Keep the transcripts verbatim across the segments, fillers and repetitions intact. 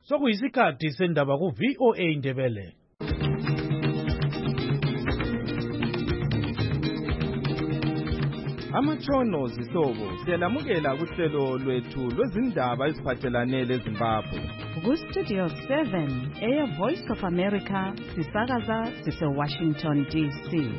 Sokuyisikhathi sendaba ku V O A Indebele. Amatshono zihlobo siyalamukela kuhlelo lwethu lwezindaba eziphathelane leZimbabwe. Ku Studio seven eya Voice of America sisakaza sise Washington D C.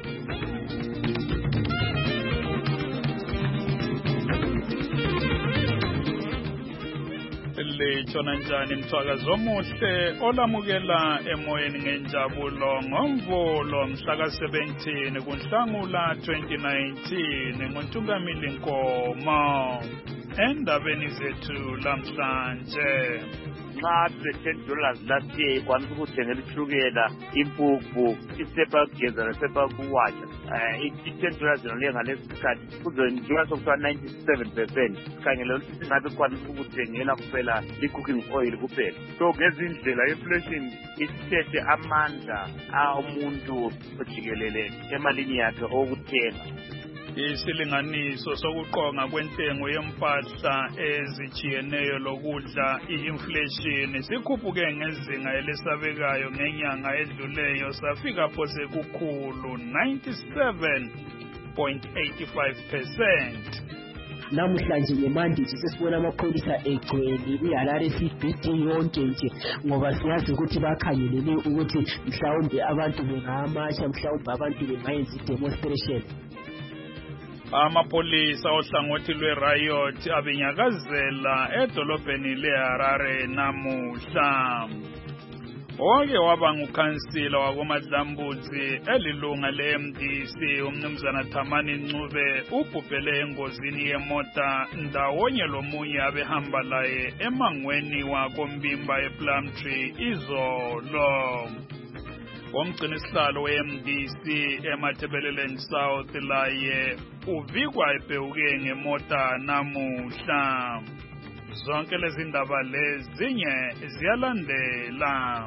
Lechona njani mthwakazi omuhle olamukela emoyeni ngenjabulo ngomvulo mhla seventeen kuNhlangula twenty nineteen ngoNtungamili Nkomo. Endabeni zethu lamhlanje nxa ten dollars last year kwanisa ukuthengela ishukela impuphu isepa kugeza nesepa kuwatsha ten dollars yonale ngalesikhathi kuzonjika sokuthiwa ninety-seven percent sikhangele ukuthi singabe kwanisa ukuthengela kuphela i-cooking oil kuphela. So ngezindlela inflation isithethe amandla omuntu ojikelele emalini yakhe okuthenga. Isilinganiso sokuqonga kwentengo yempahla ezijiyeneyo lokudla i-inflation sikhuphuke ngezinga elisabekayo ngenyanga edluleyo safika phose kukhulu ninety-seven point eight five percent. Namhlanje ngemandisi sesibona amapholisa egcwele iHarare C B D yonke nje ngoba siyazi ukuthi bakhangelele ukuthi mhlawumbe abantu bengamasha mhlawumbe abantu bengayenza i-demonstration. Amapolisa ohlangothi lwe-riot abenyakazela edolobheni leHarare namuhla. Oke waba ngukhansila wakoMadlambuzi elilunga le-M D C umnumzana Thamani Ncube ubhubhele engozini yemota ndawonye lomunye abehamba laye emangweni wakoMbimba ePlumtree izolo. Umgcinisihlalo we-M D C eMatabeleland South laye uvikwa ebhewuke ngemota namuhla. Zonke lezi ndaba lezinye ziyalandela.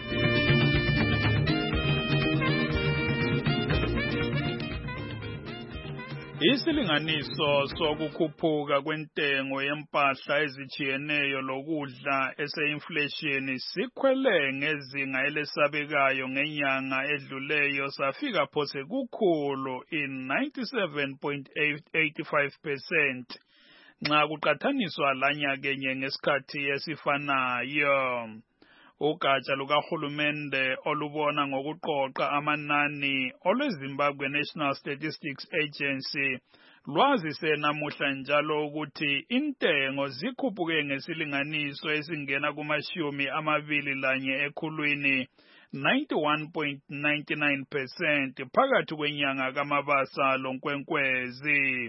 Isilinganiso sokukhuphuka kwentengo yempahla ezijiyeneyo lokudla ese-inflation sikhwele ngezinga elesabekayo ngenyanga edluleyo safika phose kukhulu in ninety-seven point eight five percent nxa kuqathaniswa lanyakenye ngesikhathi esifanayo. Ugatsha lukahulumende olubona ngokuqoqa amanani olweZimbabwe National Statistics Agency lwazise namuhla njalo ukuthi intengo zikhuphuke ngesilinganiso esingena kumashumi amabili lanye ekhulwini ninety-one point nine nine percent phakathi kwenyanga kaMabasa loNkwenkwezi.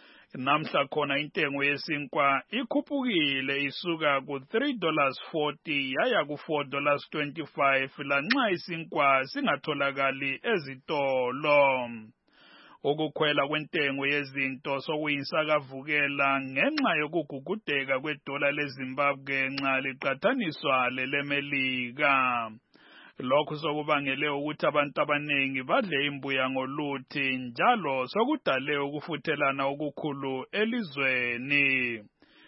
Namhla khona intengo yesinkwa ikhuphukile isuka ku three dollars forty yaya ku four dollars twenty-five lanxa isinkwa singatholakali ezitolo. Ukukhwela kwentengo yezinto sokuyisakavukela ngenxa yokugugudeka kwedola leZimbabwe nxa liqathaniswa lelemelika. Lokhu sokubangele ukuthi abantu abaningi badle imbuya ngoluthi njalo sokudale ukufuthelana okukhulu elizweni.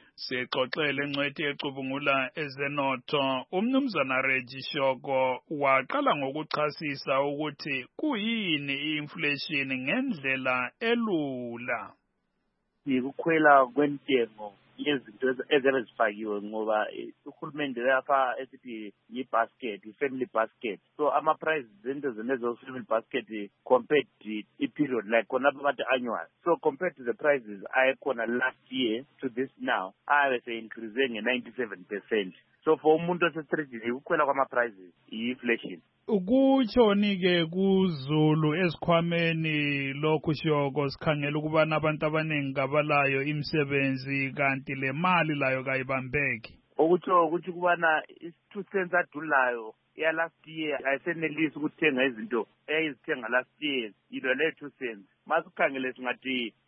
Sixoxele ngcwethi ecubungula ezenotho umnumzana Reggie Shoko waqala ngokuchasisa ukuthi kuyini i-inflation ngendlela elula. Ukukhwela kwentengo yezinto ezabe zifakiwe ngoba uhulumende lapha esithi yi-basket, i-family basket. So ama-prices zinto zenezo family basket compared to i-period like khona bathi annual. So compared to the prices ayekhona last year to this now, abe se-increase nge-ninety-seven percent. So for umuntu osestreetini ukukhwela kwama-prices i-inflation. Ukutshoni-ke kuZulu esikhwameni lokhu Shoko sikhangela ukubana abantu abaningi kabalayo imisebenzi kanti le mali layo kayibambeki. Okutsho ukuthi kubana two cents adulayo ya last year ayisenelisi ukuthenga izinto eyayizithenga last year ilo le two cents. Masikhangele singathi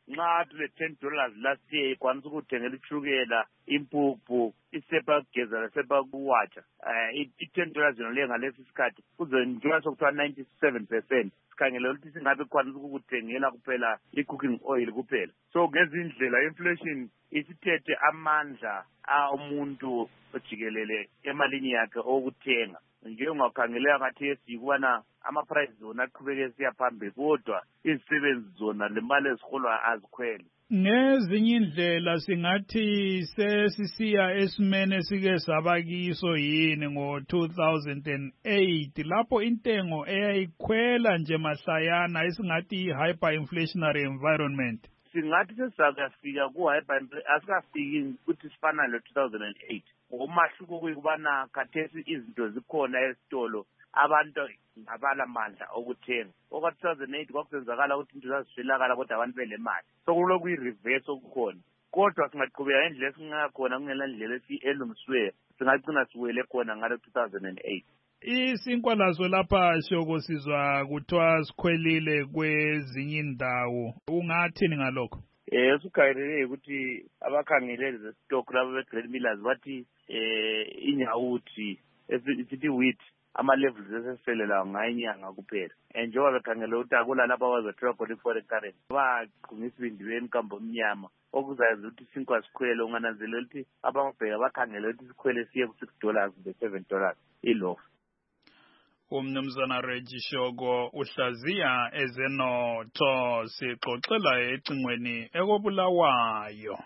nxa tule ten dollars last year ikwanisa ukuthengela ishukela impuphu isepa kugeza sepa kuwatsha uh, i-ten dollars yona leyo ngalesi isikhathi kuzontshula sokuthiwa ninety-seven percent sikhangele ukuthi singabe ikwanisa ukukuthengela kuphela i-cooking oil kuphela. So ngezindlela inflation isithethe amandla umuntu ojikelele emalini yakhe okuthenga. Nje ungakhangeleka ngathi esikubana ama-prices zona aqhubeke siya phambili kodwa izisebenzi zona le mali eziholwa azikhwele. Ngezinye indlela singathi sesisiya esimene sike sabakiso yini ngo two thousand eight lapho intengo eyayikhwela nje mahlayana esingathi hyperinflationary environment. Singathi sesakafika ku-hyper asikafiki ukuthi sifana le two thousand eight. Umahluko kuyikubana khathesi izinto zikhona esitolo abantu ngabala mandla okuthenga. Oka two thousand eight kwakusenzakala ukuthi into zaziswelakala kodwa abantu bele mali. So kuloku i-reverse okukhona. Kodwa singaqhubeka indlela esingakhona kungela ndlela elungisiwe singagcina siwele khona ngale two thousand eight. Isinkwa lazo lapha shoko sizwa kuthiwa sikhwelile kwezinye indawo. Ungathini ngalokho? Eh sukayirele ukuthi abakhangelele ze stock labo be-Grain Millers bathi eh inyawuthi esithi wheat ama levels eseselela ngayinyanga kuphela. Njengoba bekhangela ukuthi akula lapha bazothola khona i-foreign currency. Baqhumisa ibindiweni kambo omnyama okuzayenza ukuthi isinkwa sikhwele ungananzelela ukuthi abangabheka bakhangela ukuthi sikhwele siye ku six dollars kumbe seven dollars ilofu. Umnumzana Reggie Shoko uhlaziya ezenotho sixoxela ecingweni ekobulawayo.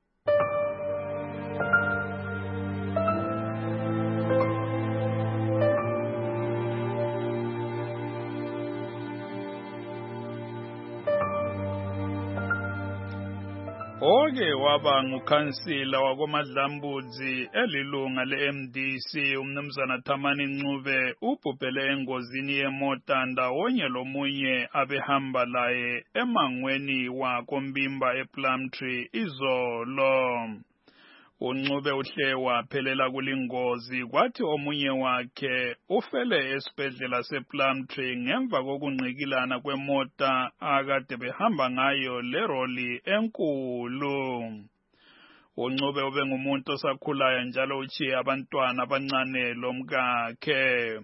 Oke waba ngukhansila wakoMadlambudzi elilunga le-M D C umnumzana Thamani Ncube ubhubhele engozini yemota ndawonye lomunye abehamba laye emangweni wakoMbimba ePlumtree izolo. uNcube uhle waphelela kulingozi kwathi omunye wakhe ufele esibhedlela sePlumtree ngemva kokunqikilana kwemota akade behamba ngayo leroli enkulu. uNcube ube ngumuntu osakhulayo njalo uchiye abantwana abancane lomkakhe.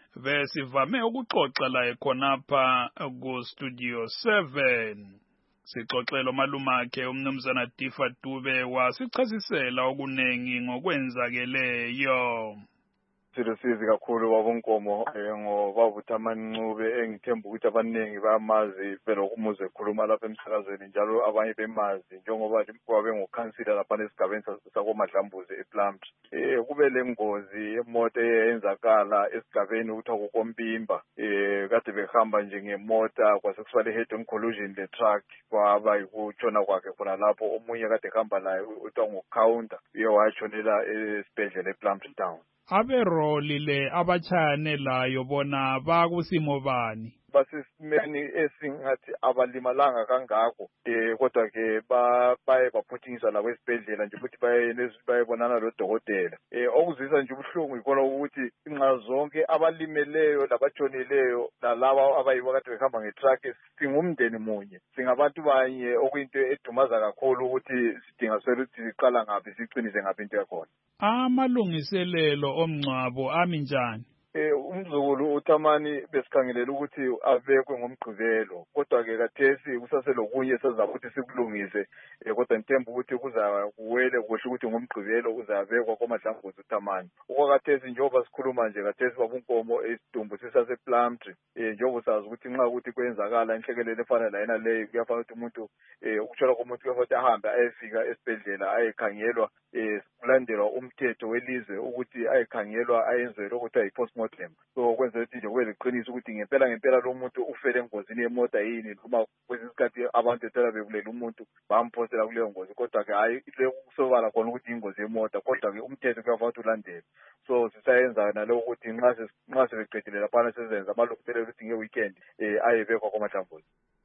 Besivame ukuxoxa laye khonapha ku Studio seven. Sixoxelo malumakhe umnumzana Difa Dube wasichasisela okunengi ngokwenzakeleyo. Silusizi kakhulu wabonkomo ngoba uThamani Ncube engithemba ukuthi abaningi bayamazi phela ukumuze ekhuluma lapha emsakazweni njalo abanye bemazi njengoba kwabe ngokhansila lapha esigabeni sakoMadlambuzi ePlumtree. Eh kube lengozi emoto eyenzakala esigabeni ukuthi akukoMbimba eh kade behamba nje ngemota kwasekusale head on collision le truck kwaba ukutshona kwakhe khona lapho omunye kade ehamba laye uthi ngocounter uye washonela esibhedlela ePlumtree town. Aberoli le abachane layo bona bakusimo bani? Basisimeni esingathi abalimalanga kangako eh kodwa ke baye baphuthiniswa la kwesibhedlela nje ukuthi baye bayebonana lodokotela. Eh okuzisa nje ubuhlungu ikona ukuthi inxa zonke abalimeleyo labatshonileyo nalabo abayibo kade behamba ngetruck singumndeni munye. Singabantu banye okuyinto edumaza kakhulu ukuthi sidinga ukuthi siqala ngapi siqinise ngapi into yakhona. Amalungiselelo omngcwabo ami njani? Eh umzukulu uThamani besikhangelela ukuthi abekwe ngomgqibelo kodwa ke kathesi kusaselokunye sezabe ukuthi sikulungise kodwa ngithemba ukuthi kuza kuwele kuhle ukuthi ngomgqibelo uzabekwa koMadlambuzi uThamani. Okwakathesi njengoba sikhuluma nje kathesi babunkomo esidumbu sisasePlumtree eh njengoba sazi ukuthi nxa ukuthi kwenzakala inhlekelele efana la yena leyo kuyafanele ukuthi umuntu eh ukuthola komuntu kuyafanele ahambe ayefika esibhedlela ayekhangelwa eh kulandelwa umthetho welizwe ukuthi ayekhangelwa ayenzelwe ukuthi ayipost mortem. So kwenza ukuthi nje kube leqiniso ukuthi ngempela ngempela lo muntu ufele engozini yemota yini noma kwesikhathi abantu ethela bekulela umuntu bamphosela kuleyo ngozi kodwa ke hayi kusobala khona ukuthi ingozi yemota kodwa ke umthetho kuyafanele ulandele. So sisayenza nalo ukuthi nxa nxa sebeqedile lapha sesenza amalungiselelo ukuthi ngeweekend eh ayebekwa koMadlambuzi.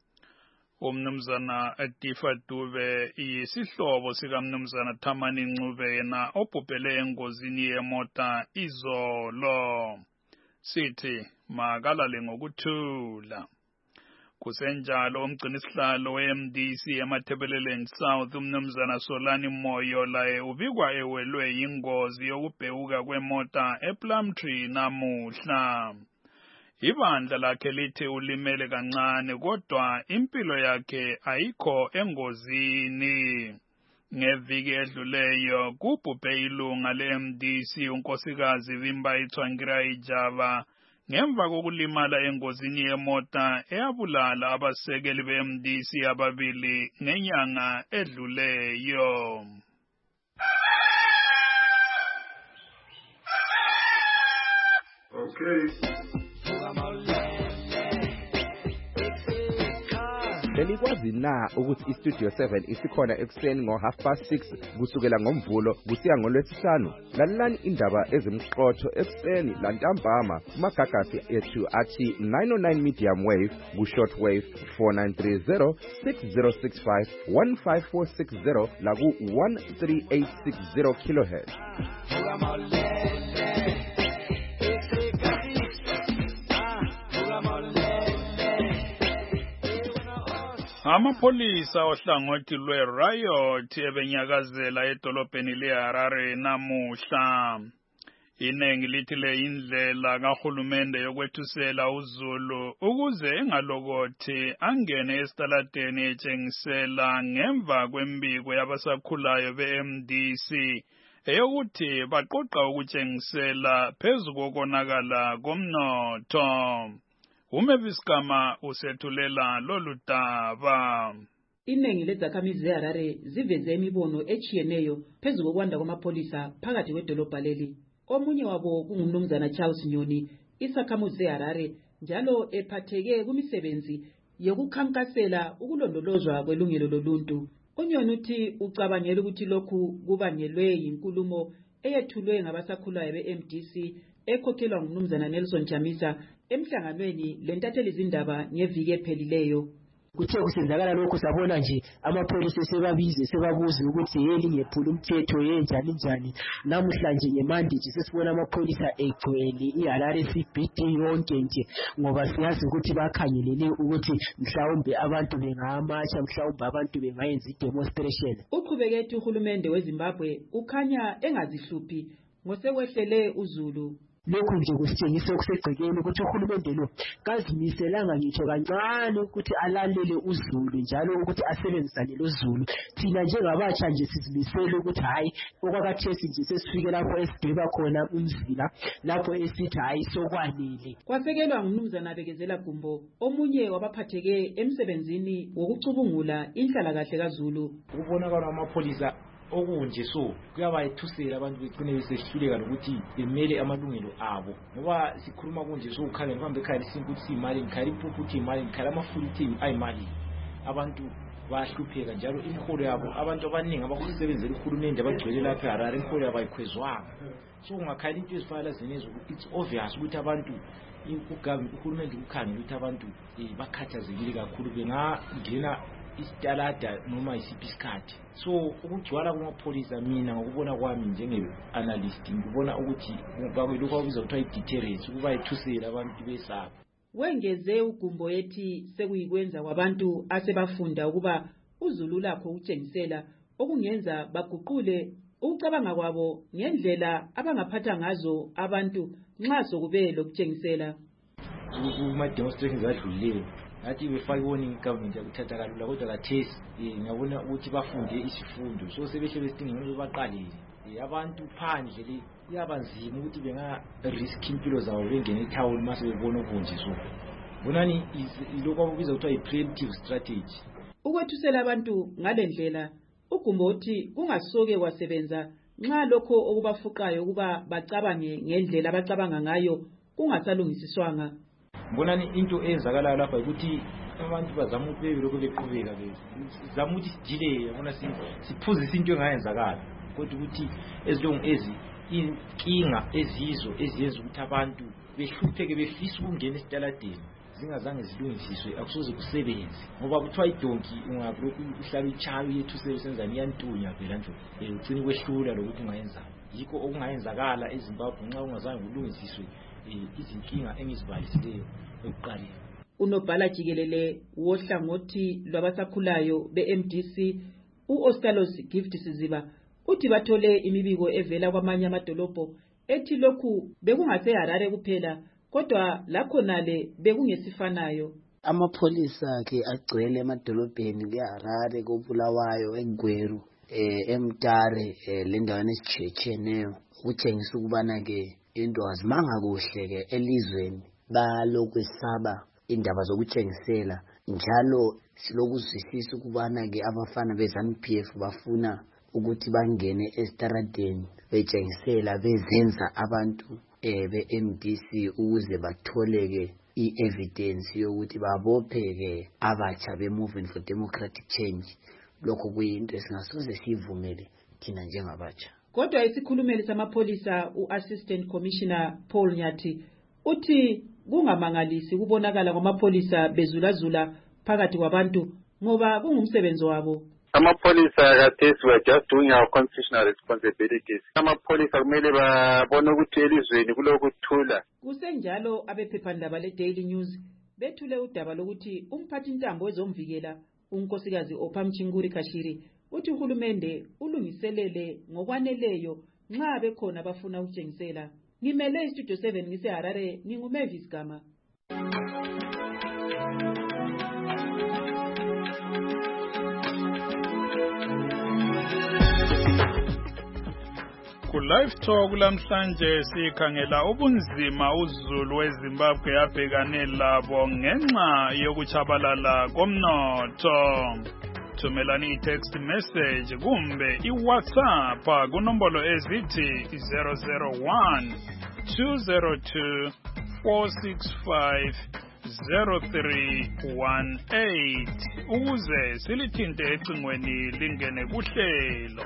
Umnumzana Difa Dube isihlobo sikaMnumzana Thamani Ncube yena obhubhele engozini yemota izolo. Sithi makalale ngokuthula. Kusenjalo umgcini sihlalo we-M D C eMatabeleland South umnumzana Solani Moyo laye ubikwa ewelwe yingozi yokubhekuka kwemota ePlumtree namuhla. Ibandla lakhe lithi ulimele kancane kodwa impilo yakhe ayikho engozini. Ngeviki edluleyo kubhubhe ilunga le-M D C unkosikazi Vimba Ithwangirai Java ngemva kokulimala engozini yemota eyabulala abasekeli be-M D C ababili ngenyanga edluleyo. Okay. Belikwazi na ukuthi iStudio seven isikhona ekseni ngo half past six kusukela ngomvulo kusiya ngolwesihlanu. Lalelani indaba ezimqotho ekseni lantambama kumagagasi ethu athi nine oh nine medium wave ku short wave four nine three zero six zero six five one five four six zero la ku one three eight six zero kilohertz. Amapholisa ohlangothi lwe-riot ebenyakazela edolobheni le-Harare namuhla. Inengi lithi le indlela kahulumende yokwethusela uZulu ukuze engalokothi angene esitaladeni etshengisela ngemva kwembiko yabasakhulayo be-M D C eyokuthi baqoqa ukutshengisela phezu kokonakala komnotho. Umeviskama usethulela lolu daba. Inengi lezakhamizi zeHarare ziveze imibono echiyeneyo phezu kokwanda kwamapholisa phakathi kwedolobha leli. Omunye wabo kungumnumzana Charles Nyoni, isakhamuzi zeHarare, njalo ephatheke kumisebenzi yokukhankasela ukulondolozwa kwelungelo loluntu. Unyoni uthi ucabangela ukuthi lokhu kubangelwe yinkulumo eyethulwe ngabasakhulayo be-M D C ekhokhelwa ngumnumzana Nelson Chamisa emhlanganweni lentatheli izindaba ngeviki ephelileyo. Kuthe kusenzakala lokho sabona nje amapholisa sebabize sebabuza ukuthi yeli ngephula umthetho yenjani njani. Namhlanje ngemandiji sesibona amapholisa egcwele iHarare C B D yonke nje ngoba siyazi ukuthi bakhangelele ukuthi mhlawumbe abantu bengamasha mhlawumbe abantu bengayenza i-demonstration. Uqhubekethe uhulumende weZimbabwe ukhanya engazihluphi ngosekwehlele uZulu. Lokhu nje kusitshengisa okusegcekeni ukuthi uhulumende lo kazimiselanga ngitsho kancane ukuthi alalele uZulu njalo ukuthi asebenzisane loZulu. Thina njengabatsha nje sizimisele ukuthi hayi okwakathesi nje sesifike lapho esidweba khona umzila lapho esithi hayi sokwanele. Kwasekelwa ngumnumzana Bekezela Gumbo, omunye wabaphatheke emsebenzini wokucubungula inhlalakahle kaZulu. Ukubonakala amapholisa okunje so kuyabayethusela abantu begcine besehluleka nokuthi bemele amalungelo abo ngoba sikhuluma kunje so ukhangela mfambe ekhaya isinkuthi imali ngikhaya iphuphu uthi imali ngikhaya amafuliti ayimali abantu bahlupheka njalo imiholo yabo abantu abaningi abakusebenzela uhulumende abagcwele lapha eHarare imiholo yabo ayikhwezwanga so ungakhaya into ezifana lezinezo it's obvious ukuthi abantu uhulumende ukhangela ukuthi abantu bakhathazekile kakhulu bengangena isitalada noma isiphi isikhathi. So ukugcwala kumapholisa mina ngokubona kwami njenge-analyst ngibona ukuthi bakwelokhu akubiza kuthiwa i-deterrence ukuba ethusela abantu besaba. Wengeze uGumbo ethi sekuyikwenza kwabantu asebafunda ukuba uZulu lakho utshengisela okungenza baguqule ukucabanga kwabo ngendlela abangaphatha ngazo abantu nxa sokube lokutshengisela. Kuma-demonstrations adlulileyo athi befake warning government yakuthatha kalula kodwa kathesi ngiyabona ukuthi bafunde isifundo so sebehle besidinga ukuthi baqalele abantu phandle le kuyabanzima ukuthi benga risk impilo zawo bengene etown mase bebona okunje so bonani ilokho ababiza ukuthi i-preemptive strategy. Ukwethusela abantu ngalendlela uGumbo uthi kungasoke kwasebenza nxa lokho okubafuqayo ukuba bacabange ngendlela abacabanga ngayo kungasalungisiswanga. Mbonani into eyenzakalayo lapha ukuthi abantu bazama ukuthi bebe lokho beqhubeka bezama ukuthi sijile yabona siphuzisa into engayenzakala kodwa ukuthi ezilongo ezi inkinga ezizo eziyenza ukuthi abantu behlupheke befisa ukungena esitaladeni zingazange zilungisiswe akusoze kusebenze ngoba kuthiwa idonki ungabulokhu uhlala uchayo yethusele senzani iyantunya phela nje ugcina kwehlula lokuthi ungayenzani yikho okungayenzakala eZimbabwe nxa ungazange kulungisiswe izinkinga engizibalisileyo ekuqaleni. Unobhala jikelele wohlangothi lwabasakhulayo be-M D C u-Ostalos Gift Siziba uthi bathole imibiko evela kwamanye amadolobho ethi lokhu bekungaseHarare kuphela kodwa lakhonale bekungesifanayo. Amapholisa ke agcwele emadolobheni keHarare, koBulawayo, eGweru, eh eMtare, lendaweni esichecheneyo, ukutshengisa ukubana ke into azimanga kuhle ke elizweni balokwesaba indaba zokutshengisela, njalo silokuzwisisa ukubana ke abafana beZANU P F bafuna ukuthi bangene esitaradeni betshengisela bezenza abantu eh be-M D C ukuze batholeke i-evidence yokuthi babopheke abatsha be-Movement for Democratic Change. Lokho kuyinto esingasoze sivumele thina njengabatsha. Kodwa isikhulumeli samapholisa u-Assistant Commissioner Paul Nyathi uthi kungamangalisi kubonakala kwamapholisa bezulazula phakathi kwabantu ngoba kungumsebenzi wabo. Amapholisa kathesi we are just doing our constitutional responsibilities. Amapholisa kumele babone ukuthi elizweni kulokuthula. Kusenjalo abephephandaba le-Daily News bethule udaba lokuthi umphathi ntambo wezomvikela unkosikazi Ophamchinguri Kashiri uthi uhulumende ulungiselele ngokwaneleyo nxa bekhona bafuna ukutshengisela. Ngimele iStudio seven ngiseHarare, nginguMavis Gama. Ku live talk lamhlanje sikhangela ubunzima uZulu weZimbabwe yabhekane labo ngenxa yokuchabalala komnotho. Thumelani i-text message kumbe i-WhatsApp kunombolo ezithi zero zero one two zero two four six five zero three one eight ukuze silithinte ecingweni lingene kuhlelo.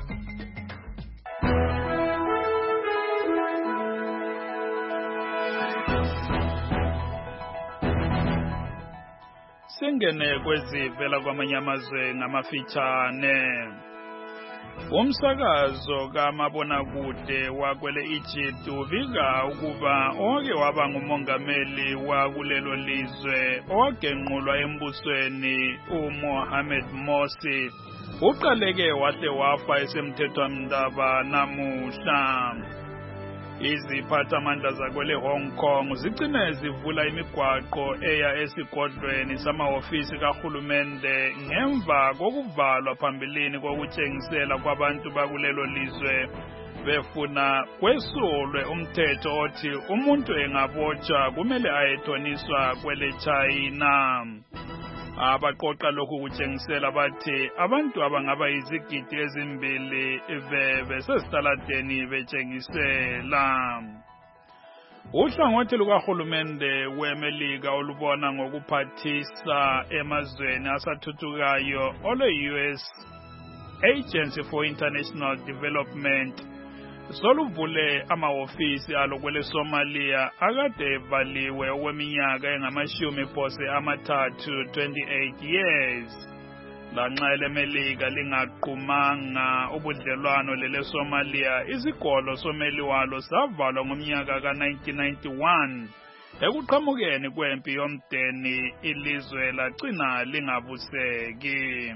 Singene kwezivela kwamanye amazwe ngamafitshane. Umsakazo kamabonakude wakwele Egypt uvika ukuba oke waba ngumongameli wakulelo lizwe owagenqulwa embusweni uMohamed Morsi uqaleke wahle wafa esemthethwamndaba namuhla. Iziphathamandla zakwele Hong Kong zigcine zivula imigwaqo eya esigodlweni samahofisi kahulumende ngemva kokuvalwa phambilini kokutshengisela kwabantu bakulelo lizwe befuna kwesulwe umthetho othi umuntu engabotshwa kumele ayethoniswa kwele China. Abaqoqa lokhu kutshengisela bathi abantu abangaba izigidi ezimbili bebe sesitaladeni betshengisela. Uhlangothi lukahulumende weMelika olubona ngokuphathisa emazweni asathuthukayo ole-U S Agency for International Development soluvule amahofisi alo kwele Somalia akade evaliwe okweminyaka engamashumi phose amathathu twenty-eight years. Lanxa eleMelika lingaqhumanga ubudlelwano lele Somalia, isigolo someli walo savalwa ngomnyaka ka nineteen ninety-one ekuqhamukeni kwempi yomdeni ilizwe lagcina lingabuseki.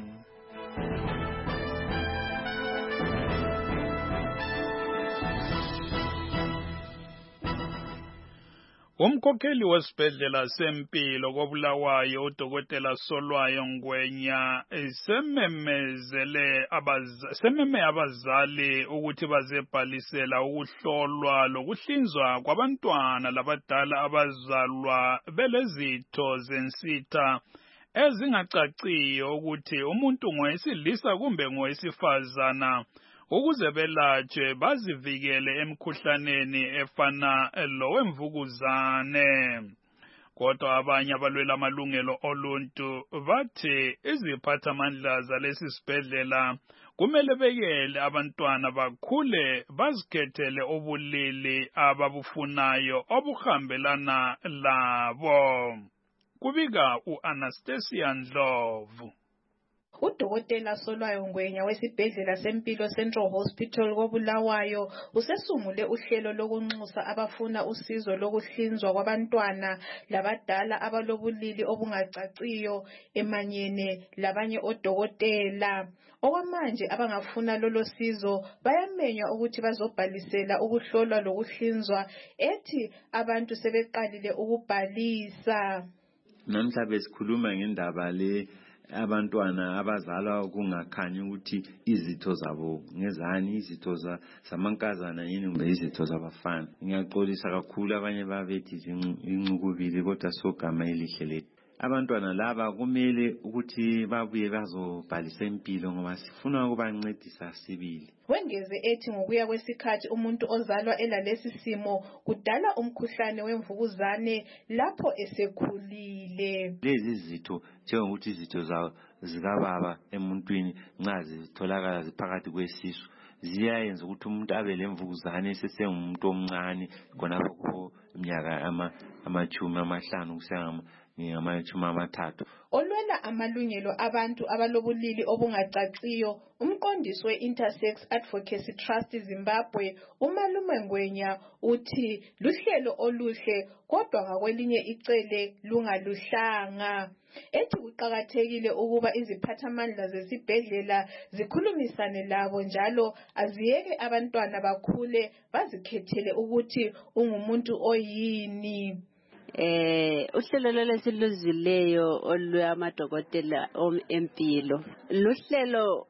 Umkhokheli wesibhedlela sempilo koBulawayo uDokotela Solwayo Ngwenya sememezele abazali sememe abazali ukuthi bazebhalisela ukuhlolwa lokuhlinzwa kwabantwana labadala abazalwa belezitho zensitha ezingacaciyo ukuthi umuntu ngowesilisa kumbe ngowesifazana ukuze belatshwe bazivikele emkhuhlaneni efana lowemvukuzane. Kodwa abanye abalwela amalungelo oluntu bathi iziphathamandla zalesi sibhedlela kumele bekele abantwana bakhule bazikhethele ubulili ababufunayo obuhambelana labo. Kubika u-Anastasia Ndlovu. Udokotela Solwayo Ngwenya wesibhedlela sempilo Central Hospital koBulawayo usesungule uhlelo lokunxusa abafuna usizo lokuhlinzwa kwabantwana labadala abalobulili obungacaciyo emanyene labanye odokotela. Okwamanje abangafuna lolo sizo bayamenywa ukuthi bazobhalisela ukuhlolwa lokuhlinzwa, ethi abantu sebeqalile ukubhalisa. Namhlanje sikhuluma ngendaba le abantwana abazalwa kungakhanyi ukuthi izitho zabo ngezani, izitho zamankazana yini kumbe izitho zabafana. Ngiyaxolisa kakhulu abanye babethi inqukubili kodwa sogama elihle lethu. Abantwana laba kumele ukuthi babuye bazobhalisa impilo ngoba sifuna ukubancedisa sibili. Wengeze ethi ngokuya kwesikhathi umuntu ozalwa elalesi simo kudala umkhuhlane wemvukuzane lapho esekhulile. Lezi zitho njengokuthi izitho zawo zikababa emuntwini nxa zitholakala ziphakathi kwesisu ziyayenza ukuthi umuntu abe lemvukuzane esesengumuntu omncane khonapho ko iminyaka amachumi amahlanu kusiya ngamachumi amathathu. Olwela amalungelo abantu abalobulili obungacaciyo, umqondisi we-Intersex Advocacy Trust Zimbabwe uMalume Ngwenya uthi luhlelo oluhle kodwa ngakwelinye icele lungaluhlanga. Ethi kuqakathekile ukuba iziphathamandla zesibhedlela zikhulumisane labo njalo aziyeke abantwana bakhule bazikhethele ukuthi ungumuntu oyini. Eh uhlelo lolesiluzileyo olwamadokotela empilo luhlelo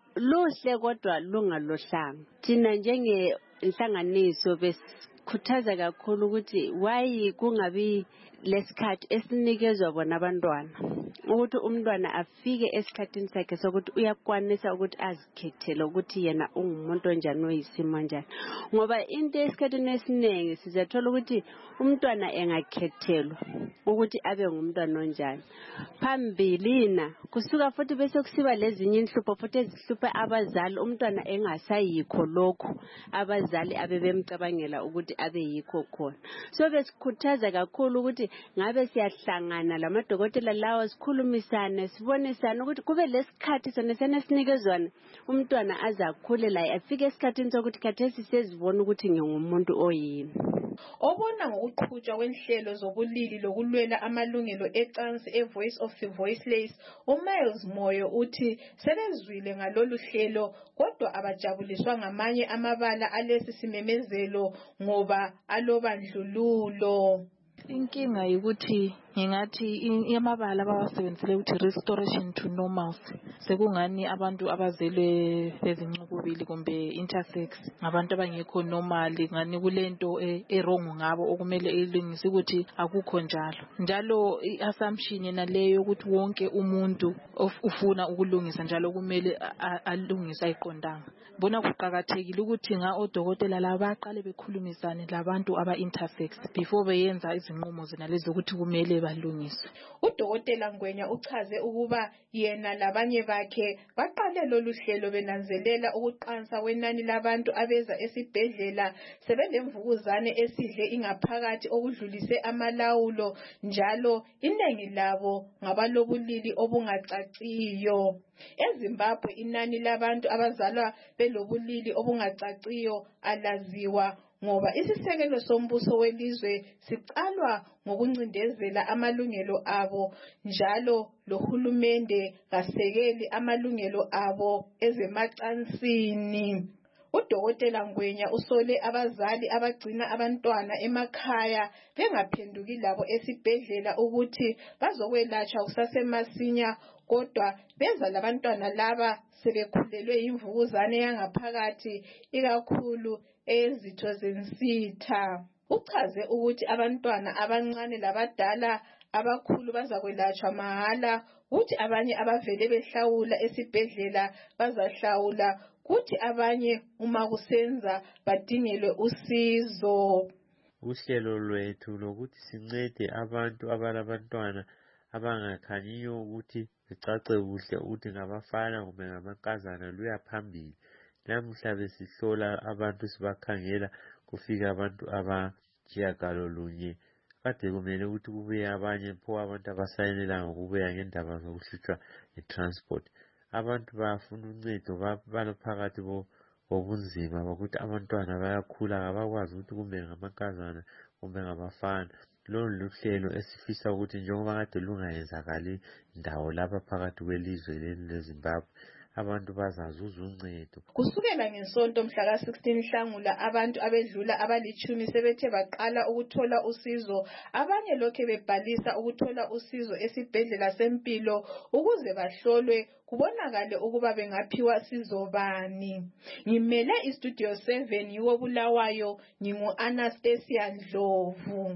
luhle kodwa lungaluhlanga. Thina njenge inhlanganiso besikhuthaza kakhulu ukuthi why kungabi lesikhathi esinikezwe bona abantwana ukuthi umntwana afike esikhathini sakhe sokuthi uyakwanisa ukuthi azikhethele ukuthi yena ungumuntu onjani oyisimo njani, ngoba into esikhathini esiningi sizathola ukuthi umntwana engakhethelwa ukuthi abe ngumntwana onjani phambilina kusuka futhi bese kusiba lezinye inhlupho futhi ezihlupha abazali umntwana engasayikho lokho abazali abebemcabangela ukuthi abe yikho khona. So besikhuthaza kakhulu ukuthi ngabe siyahlangana lamadokotela lawo sikhulumisane sibonisane ukuthi kube lesikhathi sona senesinikezwana umntwana azakhule la afike esikhathini sokuthi khathesi sezibona ukuthi ngingumuntu oyini. Obona ngokuqhutshwa kwenhlelo zobulili lokulwela amalungelo ecansi eVoice of the Voiceless, uMiles Moyo uthi sebezwile ngalolu hlelo kodwa abajabuliswa ngamanye amabala alesi simemezelo ngoba alobandlululo. Inkinga ukuthi ngingathi amabala abawasebenzisele ukuthi restoration to normalcy sekungani abantu abazelwe bezincukubili kumbe intersex ngabantu abangekho normal ngani kulento erong ngabo okumele ilungise ukuthi akukho njalo. Njalo iassumption yena leyo ukuthi wonke umuntu ufuna ukulungisa njalo kumele alungise ayiqondanga. Bona kuqhakathekile ukuthi nga odokotela laba baqale bekhulumisane labantu aba intersex before beyenza izinqumo zena lezo ukuthi kumele balungiswe. Udokotela Ngwenya uchaze ukuba yena labanye bakhe baqale lolu hlelo benanzelela ukuqansa kwenani labantu abeza esibhedlela sebelemvukuzane esidle ingaphakathi okudlulise amalawulo njalo iningi labo ngabalobulili obungacaciyo. EZimbabwe inani labantu abazalwa belobulili obungacaciyo alaziwa ngoba isisekelo sombuso welizwe sicalwa ngokuncindezela amalungelo abo njalo lohulumende kasekeli amalungelo abo ezemacansini. Udokotela Ngwenya usole abazali abagcina abantwana emakhaya bengaphenduki labo esibhedlela ukuthi bazokwelatshwa kusasemasinya kodwa beza labantwana laba sebekhulelwe imvukuzane yangaphakathi ikakhulu ezitho zensitha. Uchaze ukuthi abantwana abancane labadala abakhulu bazakwelatshwa mahala, ukuthi abanye abavele behlawula esibhedlela bazahlawula, kuthi abanye uma kusenza badingelwe usizo. Uhlelo lwethu lokuthi sincede abantu abalabantwana abangakhanyiyo ukuthi becace kuhle ukuthi ngabafana kumbe ngamankazana luya phambili. Namuhla besihlola abantu sibakhangela kufika abantu abatshiyagalolunye. Kade kumele ukuthi kubuye abanye pho abantu abasayinela ngokubuya ngendaba zokuhlutshwa ngetransport. abantu bayafuna uncedo balophakathi bobunzima bokuthi abantwana bayakhula abakwazi ukuthi kumbe ngamankazana kumbe ngabafana. Lolu luhlelo esifisa ukuthi njengoba kade lungayenzakali ndawo lapha phakathi kwelizwe leZimbabwe abantu bazazuza uncedo. Kusukela ngesonto mhla ka sixteen Nhlangula abantu abedlula abalichumi sebethe baqala ukuthola usizo, abanye lokhe bebhalisa ukuthola usizo esibhedlela sempilo ukuze bahlolwe kubonakale ukuba bengaphiwa sizo bani. Ngimele istudio seven yiwo Bulawayo, ngingu Anastasia Ndlovu.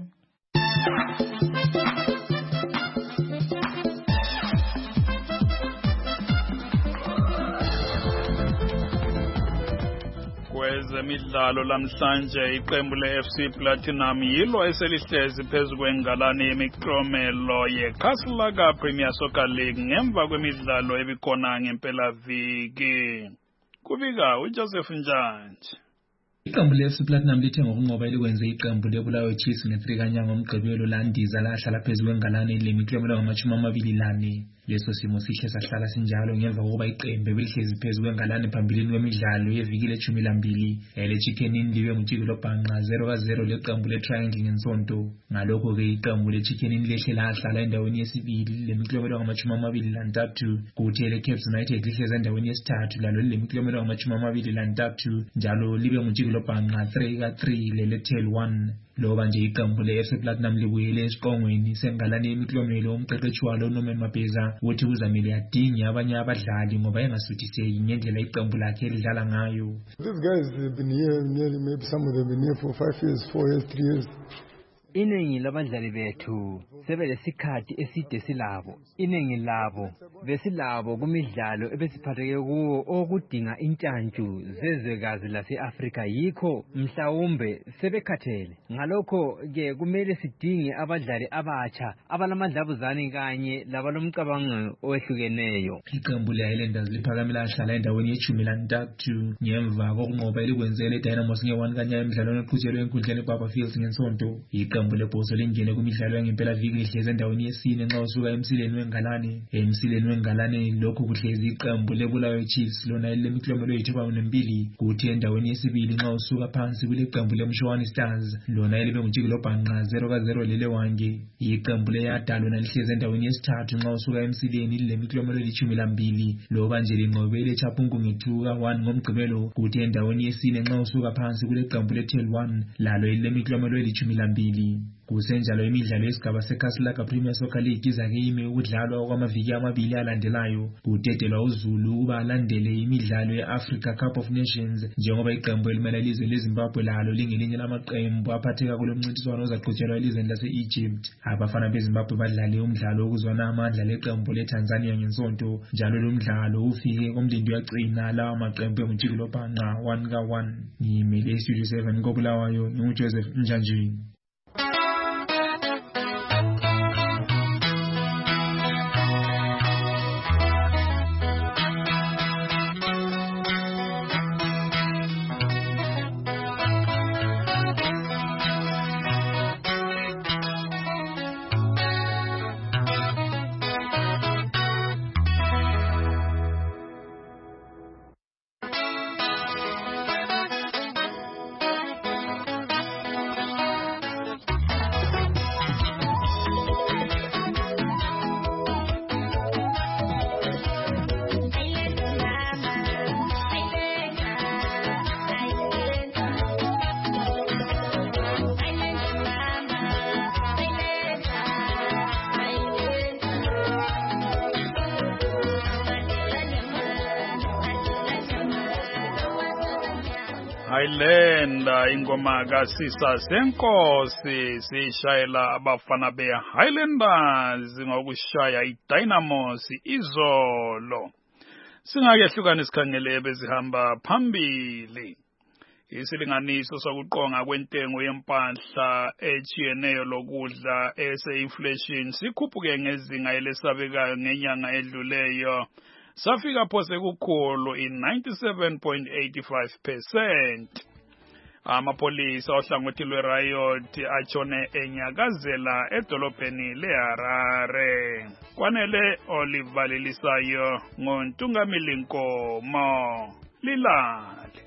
Kwezemidlalo lamhlanje iqembu le-F C Platinum yilo eselihlezi phezu kwengalane yemiklomelo yeCastle Cup Premier Soccer League ngemva kwemidlalo ebikhona ngempelaviki. Kubika uJoseph Njanje. Iqembu le-F C Platinum lithe ngokunqoba elikwenze iqembu leBulawayo Chiefs nge-three kanyanga ngoMgqibelo landiza lahlala phezu kwengalane lemiklomelo ngamashumi amabili lane. Leso simo sihle sahlala sinjalo ngemva kokuba iqembu belihlezi phezu kwengalane phambilini kwemidlalo yeviki lechumi lambili ele-Chicken Inn liwe nguTshikilo Bhanqa zero ka zero leqembu le-Triangle ngensonto. Ngalokho-ke iqembu le-Chicken Inn lehle lahlala endaweni yesibili lemiklomelo ngamashumi amabili lantathu, kuthi ele-Caps United lihlezi endaweni yesithathu lalo lemiklomelo ngamashumi amabili lantathu njalo libe nguTshikilo Bhanqa three ka three lele-Tel one. Loba nje iqembu le-F C Platinum libuyele esiqongweni sengalane yemiklomelo umqeqeshi walo uNorman Mabheza uthi kuzamele adinge abanye abadlali ngoba engasuthiseki ngendlela iqembu lakhe elidlala ngayo. These guys have been here nearly, maybe some of them have been here for five years, four years, three years. Iningi labadlali bethu sebelesikhathi eside silabo. Iningi labo besilabo kumidlalo ebesiphatheke kuwo okudinga intshantshu zezwekazi lase-Afrika, yikho mhlawumbe sebekhathele. Ngalokho ke kumele sidinge abadlali abatsha abalamadlabuzane kanye labalomcabango owehlukeneyo. Iqembu le-Highlanders liphakamela ahlala endaweni yechumi lantathu ngemva kokunqoba elikwenzele iDynamos nge-one kanyanga emidlalweni eqhutshelwe enkundleni eBaba Fields ngensonto. Iqembu lebhoso lingene kumidlalo yangempela-viki lihlezi endaweni yesine nxa usuka emsileni wengalane. Emsileni wengalane lokhu kuhlezi iqembu leBulawayo Chiefs lona elilemiklomelo eyithupha nembili, kuthi endaweni yesibili nxa usuka phansi kuleqembu leMshwani Stars lona elibe nguTshikilo Bhanqa zero ka zero lelewange. Iqembu leYada lona lihlezi endaweni yesithathu nxa usuka emsileni lilemiklomelo elithumi lambili loba nje linqobele eChapungu nge-two ka one ngomgqibelo, kuthi endaweni yesine nxa usuka phansi kuleqembu leTel one lalo elilemiklomelo elithumi lambili. Kusenjalo imidlalo yesigaba seCastle Cup Premier Soccer League izake ime ukudlalwa okwamaviki amabili alandelayo. Kudedelwa uZulu ukuba alandele imidlalo ye-Africa Cup of Nations njengoba iqembu elimele ilizwe leZimbabwe lalo lingelinye lamaqembu aphatheka kulo mncintiswano ozaqhutshelwa elizweni lase-Egypt. Abafana beZimbabwe badlale umdlalo wokuzwana amandla leqembu leTanzania ngensonto, njalo lo mdlalo ufike komlindi uyagcina lawa maqembu enguTshikilo Bhanqa one ka one. Ngimele iStudio seven koBulawayo nguJoseph Njanje. Highlander ingoma kasisa senkosi sishayela abafana be-Highlanders ngokushaya iDynamos izolo. Singakehlukana isikhangele bezihamba phambili. Isilinganiso sokuqonga kwentengo yempahla echiyeneyo lokudla ese-inflation sikhuphuke ngezinga elesabekayo ngenyanga edluleyo. Safika phose kukhulu in ninety-seven point eight five percent. Amapolisa ohlangothi lwe-riot atshone enyakazela edolobheni leHarare. Kwanele olivalelisayo ngoNtungamili Nkomo. Lilale.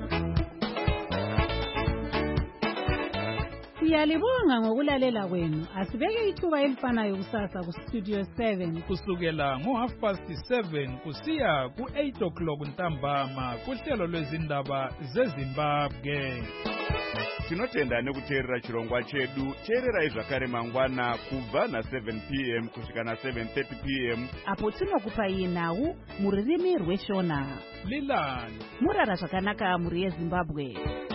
Siyalibonga ngokulalela kwenu. Asibeke ithuba elifanayo kusasa ku Studio seven kusukela ngo half past seven kusiya ku eight o'clock ntambama kuhlelo lwezindaba zeZimbabwe. Tinotenda nekuteerera chirongwa chedu. Teererai zvakare mangwana kubva na seven p m kusvika na seven thirty p m apo tinokupai nhau mururimi rweshona. Lilale. Murara zvakanaka muri yeZimbabwe.